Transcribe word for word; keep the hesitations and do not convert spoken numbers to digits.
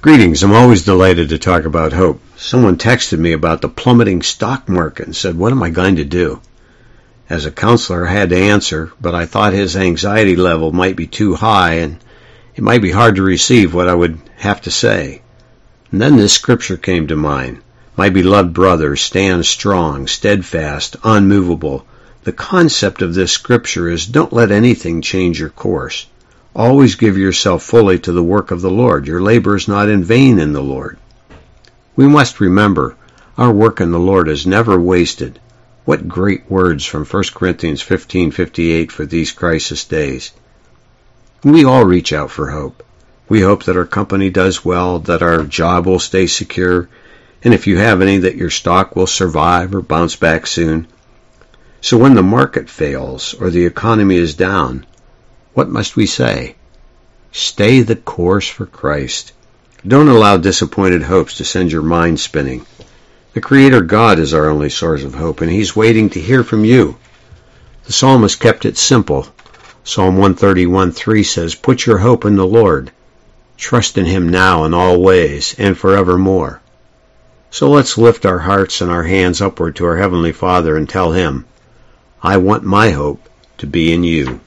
Greetings. I'm always delighted to talk about hope. Someone texted me about the plummeting stock market and said, what am I going to do? As a counselor, I had to answer, but I thought his anxiety level might be too high and it might be hard to receive what I would have to say. And then this scripture came to mind. My beloved brothers, stand strong, steadfast, unmovable. The concept of this scripture is don't let anything change your course. Always give yourself fully to the work of the Lord. Your labor is not in vain in the Lord. We must remember, our work in the Lord is never wasted. What great words from First Corinthians fifteen fifty-eight for these crisis days. We all reach out for hope. We hope that our company does well, that our job will stay secure, and if you have any, that your stock will survive or bounce back soon. So when the market fails or the economy is down, what must we say? Stay the course for Christ. Don't allow disappointed hopes to send your mind spinning. The Creator God is our only source of hope, and He's waiting to hear from you. The psalmist kept it simple. Psalm one thirty-one three says, put your hope in the Lord. Trust in Him now in all ways and forevermore. So let's lift our hearts and our hands upward to our Heavenly Father and tell Him, I want my hope to be in you.